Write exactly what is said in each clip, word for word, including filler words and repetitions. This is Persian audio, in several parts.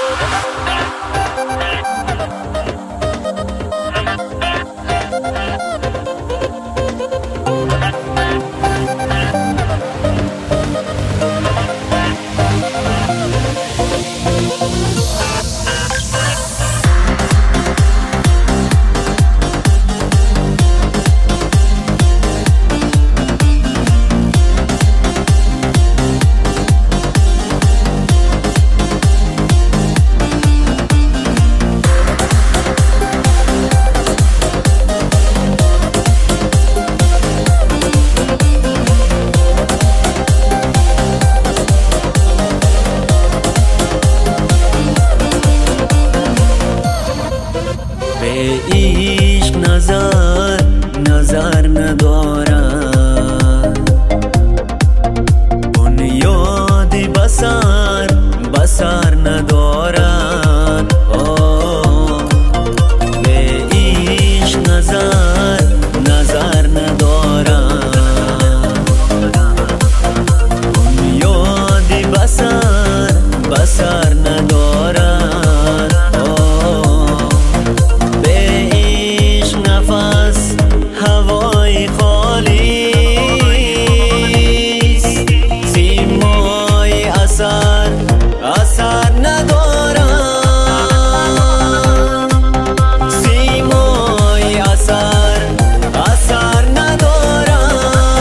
عشق نظر نظر ندارد، بنیادی بسر بسر ندارد. به عشق نظر نظر ندارد، بنیادی بسر بسر ندارد. هوای خالی سیمای اثر اثر ندارد، سیمای اثر اثر ندارد.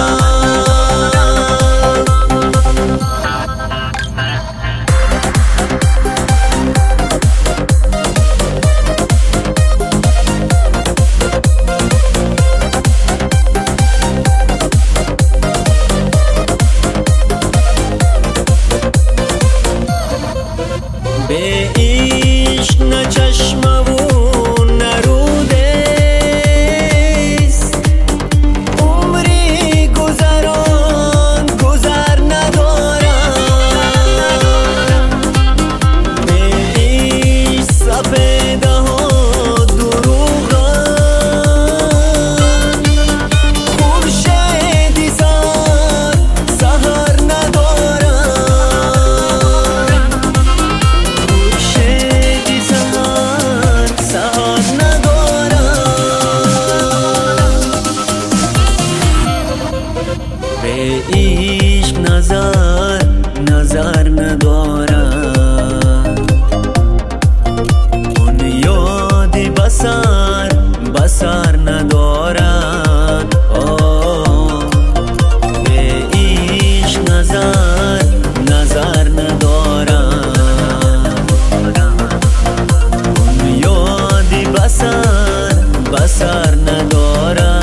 به عشق نه چشم و نه رودست، عمری گذران گذر ندارد. به عشق سپیده ها دروغند، خورشیدی سر سحر ندارد. به عشق نظر نظر ندارد، بنیادی بسر بسر ندارد. به عشق نظر نظر ندارد، بنیادی بسر بسر ندارد.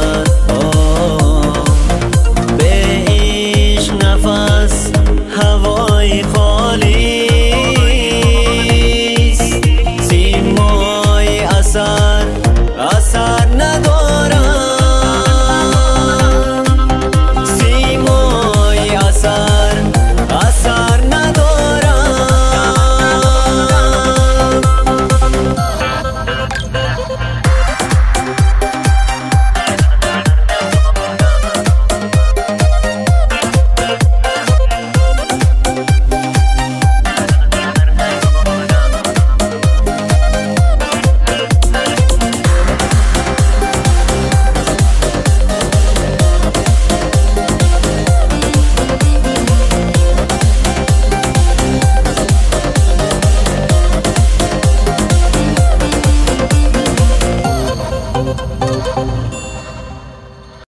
هوای خالی سیمای اثر اثر ندارد، سیمای اثر اثر ندارد.